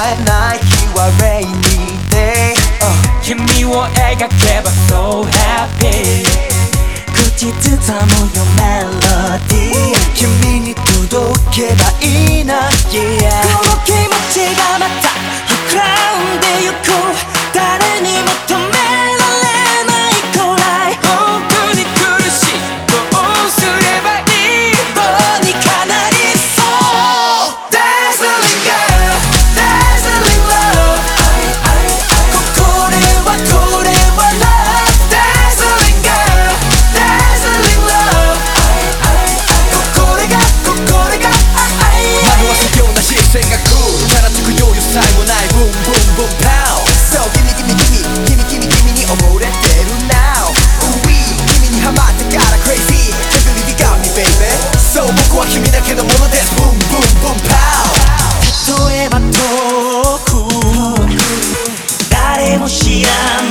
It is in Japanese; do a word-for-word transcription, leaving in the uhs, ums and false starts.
えない日は Rainy Day、uh、 君を描けば So happy 口ずさむよメロディー、君に届けばいいな、yeah、 この気持ちがまた膨らんでゆく、誰にも止められないくらい本当に苦しい、どうすればいい、どうにかなりそう。 Dazzling girl Dazzling love、 これはこれは love Dazzling girl Dazzling love、 これがこれが惑わすような視線が来る、チャラつく余裕さえもないブンブンブンパウン、 So gimme gimme gimme gimme gimme gimme に溺れてる now、 うい君にハマってから crazy Can't believe you got me baby、 So 僕は君だけのものです、ブンブンブンパウン。 例えば遠く誰も知ら